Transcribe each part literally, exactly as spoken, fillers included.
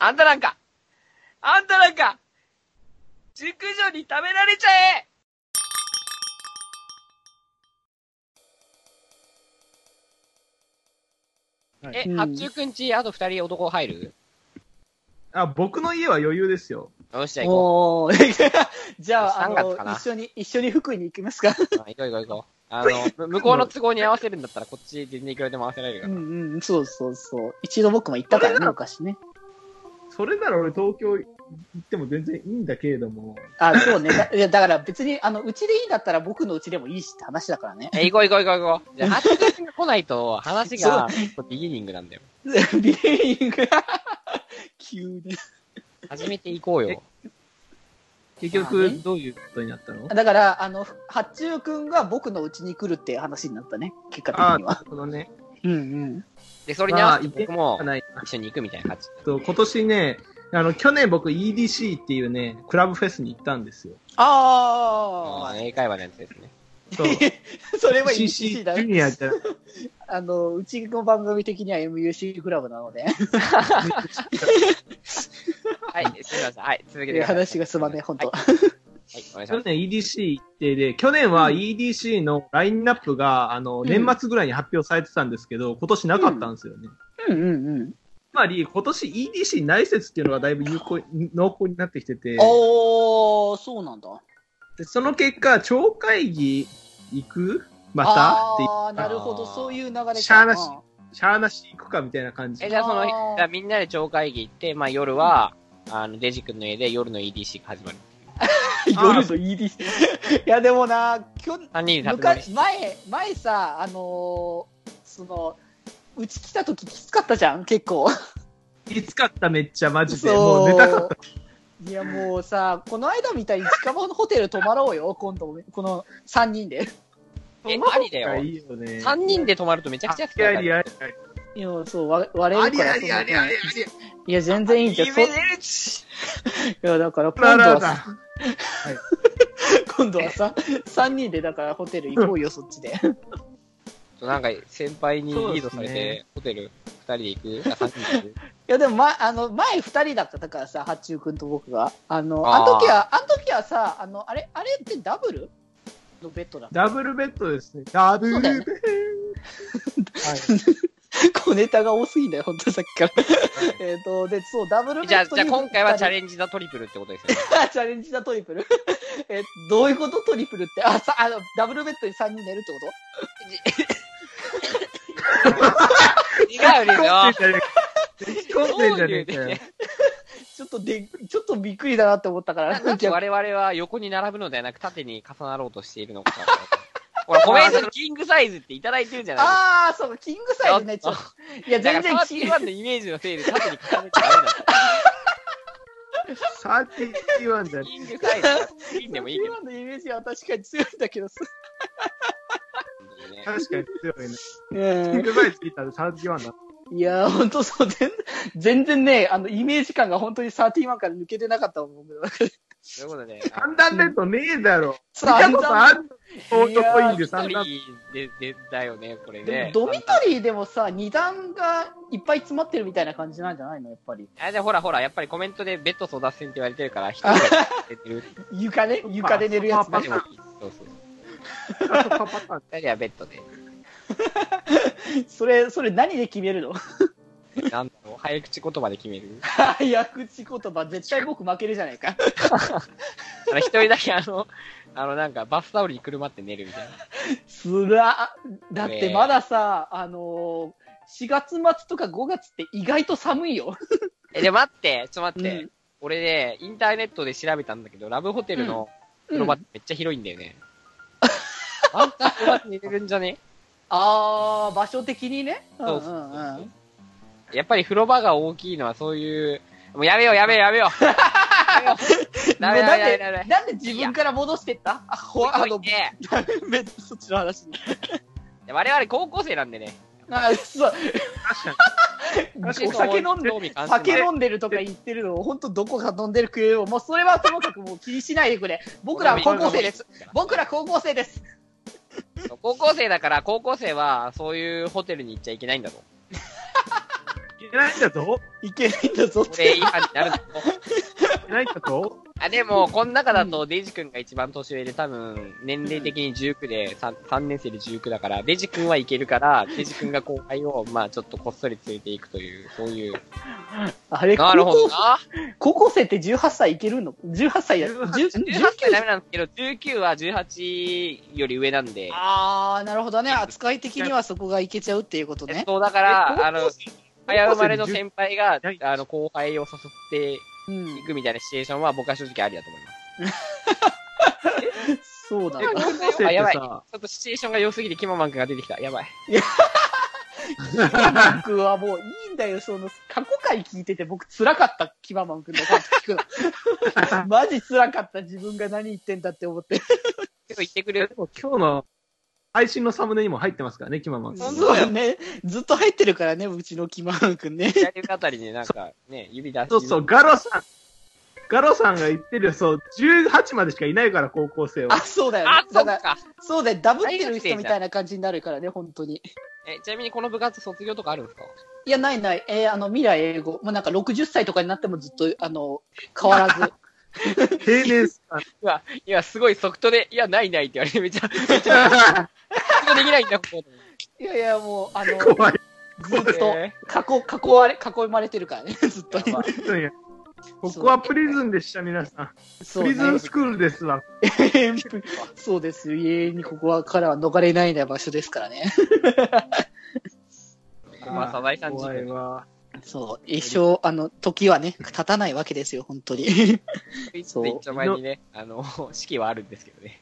あんたなんか、あんたなんか、熟女に食べられちゃえ。 はい、 え、八中くんち、あと二人男入る？ あ、僕の家は余裕ですよ。 よし、じゃあ行こう。 じゃあ、あの、一緒に、一緒に福井に行きますか？ あ、行こう行こう行こう。あの、向こうの都合に合わせるんだったら、こっち全然いくらでも合わせられるから。 うんうん、そうそうそう。一度僕も行ったからね、昔ね。 それなら俺東京行っても全然いいんだけれども。 あ、そうね。だ, いやだから別に、あの、うちでいいんだったら僕のうちでもいいしって話だからね。 え、行こう行こう行こう行こう。じゃあ、八中くんが来ないと、話が、ビギニングなんだよ。 ビギニング急に。 始めていこうよ。 結局、どういうことになったの？ だから、あの、八中くんが僕のうちに来るって話になったね。結果的には。 なるほどね。 うんうん。 で、それに合わせて僕も一緒に行くみたいな感じ。 と今年ね、あの、去年僕 イーディーシー っていうね、クラブフェスに行ったんですよ。 ああ。英会話のやつですね。 そう。それは イーディーシー だ。 ジュニアじゃあの、うちの番組的には エムユーシー クラブなので。 はい、すみません。はい、続けてください。 話がすまねえ、ほんと。 はい、お願いします。 去年 イーディーシー 行ってで、去年は イーディーシー のラインナップが、あの、年末ぐらいに発表されてたんですけど、今年なかったんですよね。 うんうんうん。 つまり、今年 イーディーシー 内説っていうのがだいぶ有効、濃厚になってきてて。 おー、そうなんだ。 でその結果、超会議行くまたっていう。 あー、なるほど、そういう流れか。 しゃーなし、しゃーなし行くかみたいな感じ。 え、じゃあその、じゃあみんなで超会議行って、まあ夜は、あの、デジ君の家で夜の イーディーシー が始まる。 夜の イーディーシー。いや、でもな、今日、 さんにんで昔、前、前さ、あのー、その、うち来た時きつかったじゃん、結構。 きつかった、めっちゃ、マジで。 そうもう寝たかった。 いや、もうさ、この間みたいに近場のホテル泊まろうよ、今度、このさんにんで。 え、ありだよ。 いいよね。 さんにんで泊まるとめちゃくちゃ安くなる。 ありありあり。 いや、そう、割れるから。 ありありありあり。 いや、全然いいじゃん。いや、だから今度はさ、今度はさ、さんにんでだからホテル行こうよ、そっちで。 なんか、先輩にリードされて、ホテルふたりで行く？あ、さんにんで行く？ いや、でも、ま、あの、前二人だったからさ、八中くんと僕が。あの、あの時は、あの時はさ、あの、あれ、あれってダブルのベッドだった。 ダブルベッドですね。ダブルベッド。はい。 小ネタが多すぎんだよ、ほんとさっきから。えっと、で、そう、ダブルベッド。 じゃあ、じゃあ今回はチャレンジザトリプルってことですよね。 チャレンジザトリプルえ、どういうことトリプルって。あ、さ、あの、ダブルベッドにさんにん寝るってこと違うですよ。 そうでじゃねえかよ。 ちょっとで、ちょっとびっくりだなって思ったから。 なんで我々は横に並ぶのではなく縦に重なろうとしているのか。ほら、コメントにキングサイズっていただいてるじゃないですか。 ああ、そうか、キングサイズね、ちょっと。いや、全然サーティワンのイメージのせいで縦に重ねてダメなんだ。 サーティワンじゃキングサイズ。キンでもいいけど。 サーティワンのイメージは確かに強いんだけどさ。 確かに強いね。 キングサイズ聞いたらサーティワンだ。 いやー、ほんとそう、全然、全然ね、あの、イメージ感が本当にサーティワンから抜けてなかったもん、僕。 そういうことで。 三段ベッドねえだろ。 三段あるオートコインで三段三段。 で、で、だよね、これでね。 もドミトリーでもさ、二段がいっぱい詰まってるみたいな感じなんじゃないのやっぱり。 あ、じゃあほらほら、やっぱりコメントでベッド争奪戦って言われてるから、一人で寝てる。 床ね、床で寝るやつね。 マジもそうそう。二人はベッドで。 それ、それ何で決めるの？ なんだろう、早口言葉で決める。 早口言葉、絶対僕負けるじゃないか。 あの一人だけあの、あのなんかバスタオルにくるまって寝るみたいな。 つら、だってまださ、あのー、しがつ末とかごがつって意外と寒いよ。 え、で待って、ちょっと待って。 うん、 俺ね、インターネットで調べたんだけど、ラブホテルの風呂場ってめっちゃ広いんだよね。うん、あんた風呂場って寝れるんじゃね？ あー、場所的にね。 そうそうそうそう。やっぱり風呂場が大きいのはそういう、もうやめようやめようやめよう。やめよう。ダメダメダメダメ。 なんで自分から戻してったあ、ほ、あの、そっちの話に。 我々高校生なんでね。 あ、そう。 確かに。 お酒飲んで、酒飲んでるとか言ってるのを、ほんとどこか飲んでるくれよ。もうそれはともかくもう気にしないでくれ。僕らは高校生です。僕ら高校生です。 高校生だから、高校生はそういうホテルに行っちゃいけないんだぞ。 けないんだぞ。 いけないんだぞっこれて。 違反になるぞ。 いけないんだぞ。 あ、でも、この中だと、デジ君が一番年上で、多分、年齢的にじゅうきゅうで、さん、さんねん生でじゅうきゅうだから、デジ君はいけるから、デジ君が後輩を、まあちょっとこっそり連れていくという、そういう。 あれ、 なるほど高校な。 高校生ってじゅうはっさいいけるの ?じゅうはっさいや、 じゅうはちじゅうじゅうはっさいダメなんですけど、じゅうきゅうはじゅうはちより上なんで。 あー、なるほどね。扱い的にはそこがいけちゃうっていうことね。 そう、だから、 えあの、早生まれの高校生先輩がない、 あの、後輩を誘ってうんい。くみたいなシチュエーションは、僕は正直ありだと思います。 え、 そうだな。 高校生あ、やばい。ちってさ、 ょっとシチュエーションが良すぎて、キママン君が出てきた。やばい。 キママン君はもういいんだよ。その、過去回聞いてて僕辛かった。キママン君の回聞くの。マジ辛かった。自分が何言ってんだって思って。 結構言ってくれる。 今日の配信のサムネにも入ってますからね、キママン。 本当そうだね。ずっと入ってるからね、うちのキママン君ね。 左あたりになんか、ね、指出して。 そうそう、ガロさん。ガロさんが言ってるよ、そう、じゅうはちまでしかいないから、高校生はあ、。そうだよね。 あ、そだから、 っか。 そうだよ。ダブってる人みたいな感じになるからね、本当に。 え、ちなみにこの部活卒業とかあるんですか？ いや、ないない。えーあの、未来英語。もうなんかろくじゅっさいとかになってもずっと、あの、変わらず。 定年スパン。 いや、いや、すごいソフトで、いや、ないないって言われて、めちゃ、めちゃ、ソフトできないんだ、ここ。 いやいや、もう、あの、 怖い。 ずっとえ、 囲、囲われ、囲まれてるからね、ずっと。 やばいいやここはプリズンでした、皆さん。 そうプリズンね。 スクールですわ。 そうですよ。永遠にここはからは逃れないな場所ですからね。 まあ、サザエさん怖いわ。 そう。一生、あの、時はね、経たないわけですよ、本当に。 そう。一丁前にね、あの、式はあるんですけどね。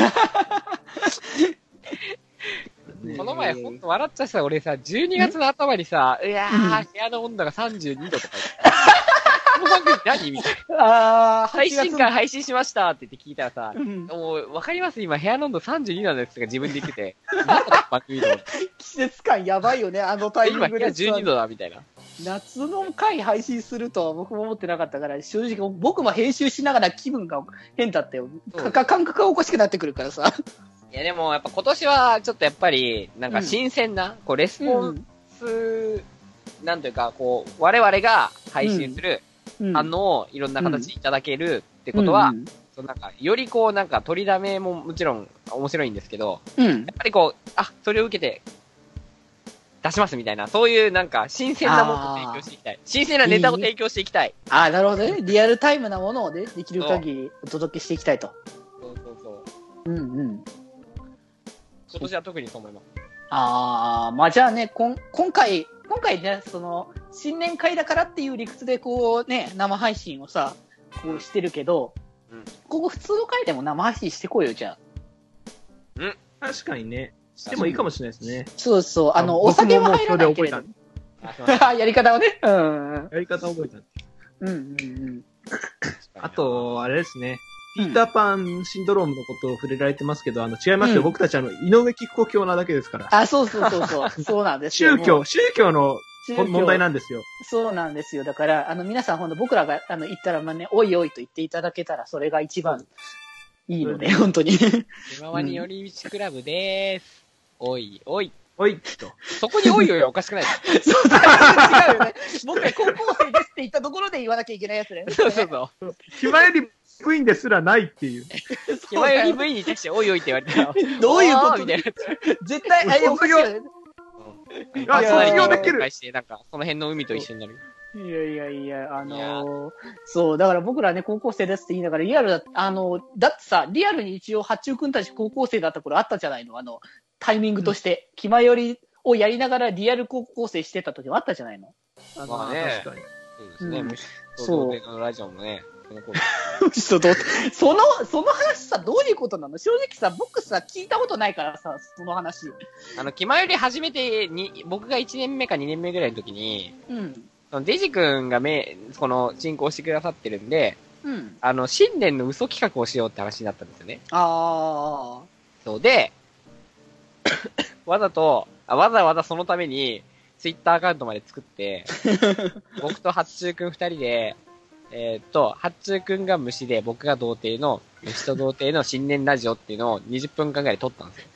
この前、ほんと笑っちゃってた、俺さ、じゅうにがつの頭にさ、いやー、部屋の温度がさんじゅうにどとか言って。この番組何みたいな。 あー、 配信会配信しましたって言って聞いたらさ、 うんもう、わかります今、部屋の温度さんじゅうになんですとか自分で言ってて、なんだ番組の。 季節感やばいよね、あのタイミ今、部屋ングで。 じゅうにどだ、みたいな。 夏の回配信するとは僕も思ってなかったから、正直僕も編集しながら気分が変だったよ。 そうか感覚がおかしくなってくるからさ。 いや、でも、やっぱ今年は、ちょっとやっぱり、なんか新鮮な、こう、レスポンス、なんというか、こう、我々が配信するうん反応をいろんな形でいただけるってことは、 うんそのなんか、よりこう、なんか、取りだめももちろん面白いんですけど、 うん。 やっぱりこう、あ、それを受けて、出しますみたいな、そういうなんか、新鮮なものを提供していきたい。新鮮なネタを提供していきたい。 ああ、なるほどね。リアルタイムなものをね、できる限りお届けしていきたいと。 そうそうそう。 うんうん。 今年は特にそう思います。 ああ、まあじゃあね、こん今回、今回ね、その、新年会だからっていう理屈でこうね、生配信をさ、こうしてるけど、 うんここ普通の回でも生配信してこいよ、じゃあ。 確かにね。してもいいかもしれないですね。 そうそう、あの、 あお酒は入らないけ僕れどももうそ。 あ、すいません。 やり方をね。うんうん。 やり方覚えたんで。 うんうんうん。 あと、あれですね。 うんピーターパンシンドロームのことを触れられてますけど、あの、違いますよ。 うん僕たちあの、井上貴子教なだけですから。 あ、そうそうそうそう。そうなんですよ。 宗教、宗教の宗教問題なんですよ。 そうなんですよ。だから、あの、皆さん、ほんと僕らが、あの、言ったら、まあね、おいおいと言っていただけたら、それが一番いいので、本当に。 ひまわり寄り道クラブでーす。おい、おい。 おい、と。 そこにおいおいはおかしくないそう、だから違うよね。僕ら高校生ですって言ったところで言わなきゃいけないやつね。 そうそうそう。 暇より部員ですらないっていう。 ひまわり部員に対しておいおいって言われたら、 どういうこあーとみたいな。 絶対、あれおかしいよね。 あいや卒業できる返して、なんか、その辺の海と一緒になる。 いやいやいや、あのーそう、だから僕らね、高校生ですって言いながら、リアルだ、あのーだってさ、リアルに一応、八中くんたち高校生だった頃あったじゃないのあの、タイミングとして、気まよりをやりながらリアル高校生してた時もあったじゃないのあまあね確かに。 そうですね。 うんむしそうそう。童貞のラジオもね、その頃。 ちょっと、その、その話さ、どういうことなの正直さ、僕さ、聞いたことないからさ、その話。 あの、気まより初めてに、僕がいちねんめかにねんめぐらいの時に、 うん。 そのデジ君がめ、この進行してくださってるんで、 うん。 あの、新年の嘘企画をしようって話になったんですよね。 あそうで、わざと、あわざわざそのために、ツイッターアカウントまで作って、僕と八中くん二人で、えーっと、八中くんが虫で、僕が童貞の、虫と童貞の新年ラジオっていうのをにじゅっぷんかんぐらい撮ったんですよ。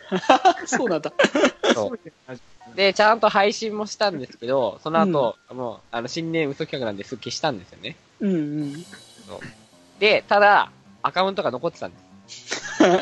そうなんだ。 そうで、ちゃんと配信もしたんですけど、その後、うん、もう、あの、新年嘘企画なんですぐ消したんですよね。 うんうん。 そうで、ただ、アカウントが残ってたんです。 うんうん。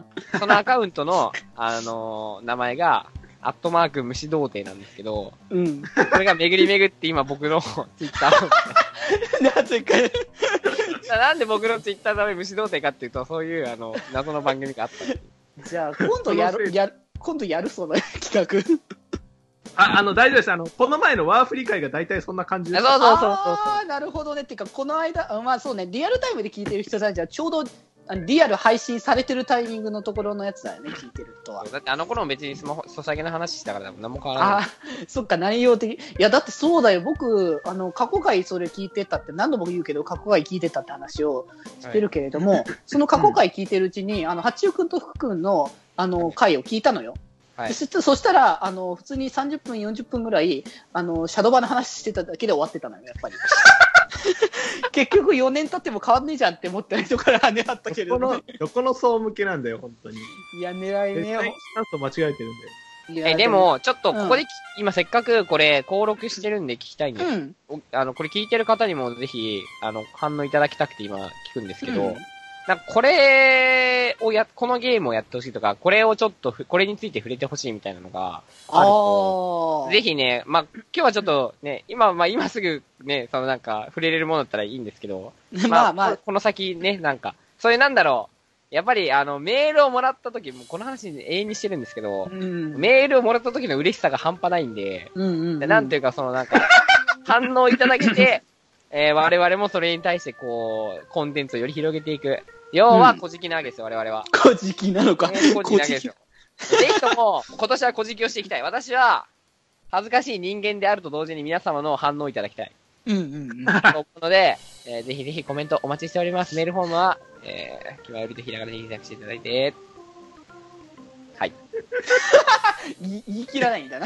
そのアカウントの、あのー、名前が、アットマーク虫童貞なんですけど、 うん。 これが巡り巡って今僕のツイッターを。 なぜか。 なんで僕のツイッターの名前虫童貞かっていうと、そういう、あの、謎の番組があったんです。 じゃあ、今度やる、やる、今度やるその企画。 あ、あの、大丈夫です。あの、この前のワーフリ会が大体そんな感じです。 そうそうそうそう。 ああ、なるほどね。っていうか、この間、まあそうね、リアルタイムで聞いてる人たちはちょうど、リアル配信されてるタイミングのところのやつだよね、聞いてる人は。 だってあの頃も別にスマホ、ソシャゲの話したから何も変わらない。 ああ、そっか、内容的。いや、だってそうだよ。僕、あの、過去回それ聞いてたって何度も言うけど、過去回聞いてたって話をしてるけれども、はい、その過去回聞いてるうちに、あの、八中くんと福くんの、あの、回を聞いたのよ。はい、そしたそしたら、あの、普通にさんじゅっぷん、よんじゅっぷんぐらい、あの、シャドーバの話してただけで終わってたのよ、やっぱり。結局よねん経っても変わんねえじゃんって思った人から狙ったけれども、ね。 どこの層向けなんだよ、本当に。 いや、狙いね。 ちゃんと間違えてるんだよ。え、でも、ちょっとここで、うん、今せっかくこれ登録してるんで聞きたいんです。うん、あの、これ聞いてる方にもぜひ、あの、反応いただきたくて今聞くんですけど、うん、なんかこれをや、このゲームをやってほしいとか、これをちょっと、これについて触れてほしいみたいなのがあると、ぜひね、まあ、今日はちょっとね、今、まあ今すぐね、そのなんか触れれるものだったらいいんですけど、まあまあ、この先ね、なんか、そういうなんだろう、やっぱりあの、メールをもらった時、もうこの話永遠にしてるんですけど、うん、メールをもらった時の嬉しさが半端ないんで、うんうんうん、でなんていうかそのなんか、反応いただけて、えー、我々もそれに対してこう、コンテンツをより広げていく。要は、小じきなわけですよ、うん、我々は。 小じきなのか。 小じきなわけですよ。ぜひとも、今年は小じきをしていきたい。私は、恥ずかしい人間であると同時に皆様の反応をいただきたい。 うんうんうん。 と思うので、えー、ぜひぜひコメントお待ちしております。メールフォームは、えー、きまよりとひらがなで検索していただいて、はい。 言い切らないんだな。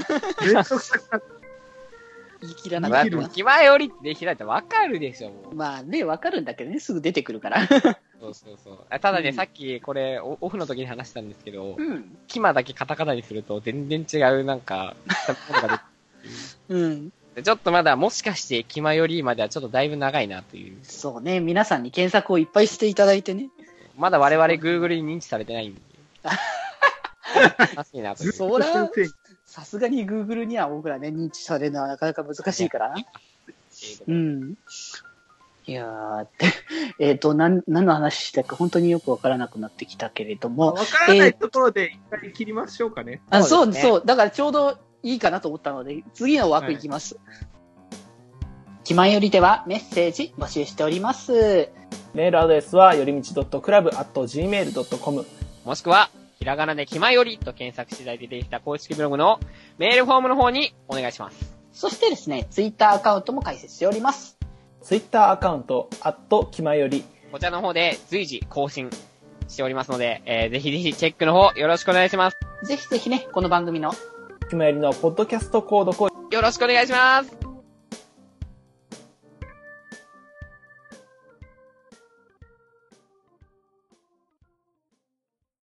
言い切らなかった。気前よりって開いたらわかるでしょ、もう。 まあね、わかるんだけどね、すぐ出てくるから。 そうそうそう。ただね、うん、さっきこれオフの時に話したんですけど、うん、キマだけカタカナにすると全然違うなんか、ものが出てうん。ちょっとまだもしかしてキマよりまではちょっとだいぶ長いなという。 そうね、皆さんに検索をいっぱいしていただいてね。 まだ我々 Google に認知されてないんで。難しいなという。 そら、さすがに Google には僕らね、認知されるのはなかなか難しいから。うん。いやー、えっと、なん、何の話したか本当によくわからなくなってきたけれども。 わからないところで一回切りましょうかね。 あ、そう、そう。だからちょうどいいかなと思ったので、次の枠いきます。はい、気まよりではメッセージ募集しております。 メールアドレスは、よりみち .club アット ジーメール ドットコム。 もしくは、ひらがなで気まよりと検索していただいて出てきた公式ブログのメールフォームの方にお願いします。 そしてですね、ツイッターアカウントも開設しております。 ツイッターアカウント、アット気まより。 こちらの方で随時更新しておりますので、えー、ぜひぜひチェックの方よろしくお願いします。 ぜひぜひね、この番組の気まよりのポッドキャスト購読をよろしくお願いします。